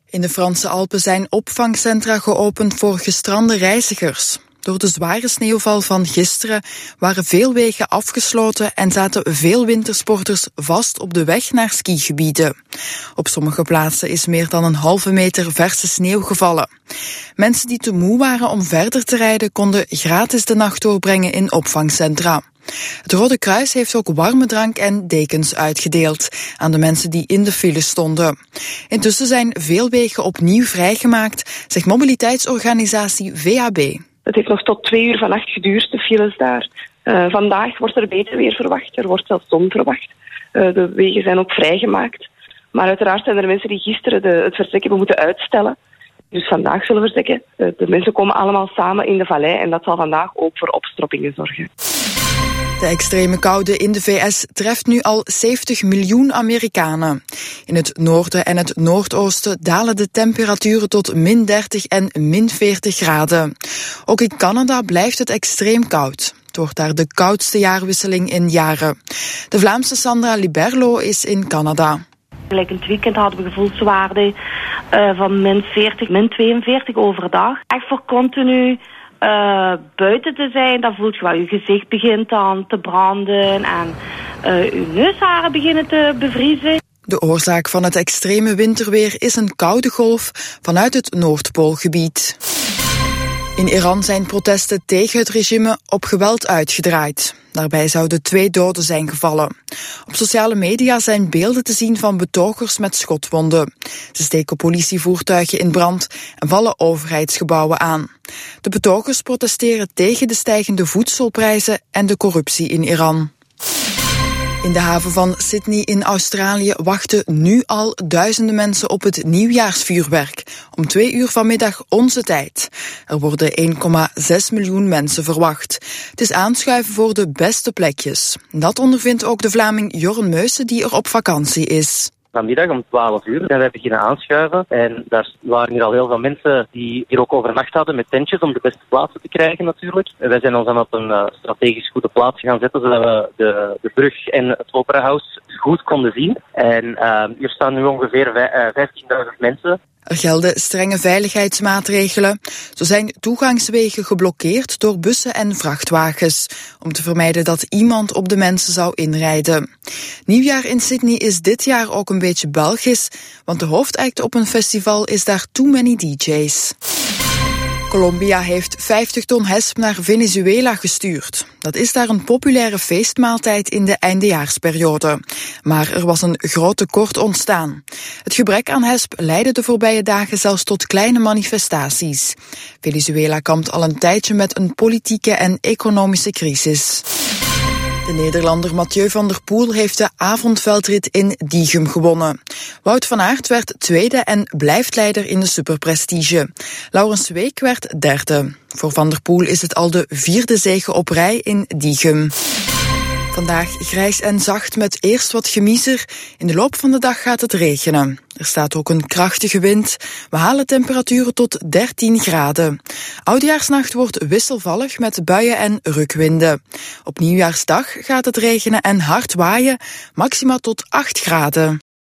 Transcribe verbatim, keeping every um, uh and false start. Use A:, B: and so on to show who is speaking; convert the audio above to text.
A: In de Franse Alpen zijn opvangcentra geopend voor gestrande reizigers. Door de zware sneeuwval van gisteren waren veel wegen afgesloten en zaten veel wintersporters vast op de weg naar skigebieden. Op sommige plaatsen is meer dan een halve meter verse sneeuw gevallen. Mensen die te moe waren om verder te rijden konden gratis de nacht doorbrengen in opvangcentra. Het Rode Kruis heeft ook warme drank en dekens uitgedeeld aan de mensen die in de file stonden. Intussen zijn veel wegen opnieuw vrijgemaakt, zegt mobiliteitsorganisatie V A B.
B: Het heeft nog tot twee uur vannacht geduurd, de files daar. Uh, vandaag wordt er beter weer verwacht, er wordt zelfs zon verwacht. Uh, de wegen zijn ook vrijgemaakt. Maar uiteraard zijn er mensen die gisteren de, het vertrek hebben moeten uitstellen. Dus vandaag zullen we vertrekken. Uh, de mensen komen allemaal samen in de vallei en dat zal vandaag ook voor opstroppingen zorgen.
A: De extreme koude in de V S treft nu al zeventig miljoen Amerikanen. In het noorden en het noordoosten dalen de temperaturen tot min dertig en min veertig graden. Ook in Canada blijft het extreem koud. Het wordt daar de koudste jaarwisseling in jaren. De Vlaamse Sandra Liberlo is in Canada.
C: Gelijk in het weekend hadden we gevoelswaarden uh, van min veertig, min tweeënveertig overdag. Echt voor continu Uh, buiten te zijn, dan voelt je wel, je gezicht begint dan te branden en uh, je neusharen beginnen te bevriezen.
A: De oorzaak van het extreme winterweer is een koude golf vanuit het Noordpoolgebied. In Iran zijn protesten tegen het regime op geweld uitgedraaid. Daarbij zouden twee doden zijn gevallen. Op sociale media zijn beelden te zien van betogers met schotwonden. Ze steken politievoertuigen in brand en vallen overheidsgebouwen aan. De betogers protesteren tegen de stijgende voedselprijzen en de corruptie in Iran. In de haven van Sydney in Australië wachten nu al duizenden mensen op het nieuwjaarsvuurwerk. Om twee uur vanmiddag onze tijd. Er worden één komma zes miljoen mensen verwacht. Het is aanschuiven voor de beste plekjes. Dat ondervindt ook de Vlaming Jorn Meusen die er op vakantie is.
D: Vanmiddag om twaalf uur zijn wij beginnen aanschuiven. En daar waren hier al heel veel mensen die hier ook overnacht hadden met tentjes om de beste plaatsen te krijgen natuurlijk. En wij zijn ons dan op een uh, strategisch goede plaats gaan zetten, zodat we de, de brug en het operahuis goed konden zien. En uh, hier staan nu ongeveer vijftienduizend mensen.
A: Er gelden strenge veiligheidsmaatregelen. Zo zijn toegangswegen geblokkeerd door bussen en vrachtwagens, om te vermijden dat iemand op de mensen zou inrijden. Nieuwjaar in Sydney is dit jaar ook een beetje Belgisch, want de hoofdact op een festival is daar Too Many D J's. Colombia heeft vijftig ton hesp naar Venezuela gestuurd. Dat is daar een populaire feestmaaltijd in de eindejaarsperiode. Maar er was een groot tekort ontstaan. Het gebrek aan hesp leidde de voorbije dagen zelfs tot kleine manifestaties. Venezuela kampt al een tijdje met een politieke en economische crisis. De Nederlander Mathieu van der Poel heeft de avondveldrit in Diegem gewonnen. Wout van Aert werd tweede en blijft leider in de superprestige. Laurens Week werd derde. Voor Van der Poel is het al de vierde zege op rij in Diegem. Vandaag grijs en zacht met eerst wat gemiezer. In de loop van de dag gaat het regenen. Er staat ook een krachtige wind. We halen temperaturen tot dertien graden. Oudejaarsnacht wordt wisselvallig met buien en rukwinden. Op nieuwjaarsdag gaat het regenen en hard waaien, maxima tot acht graden.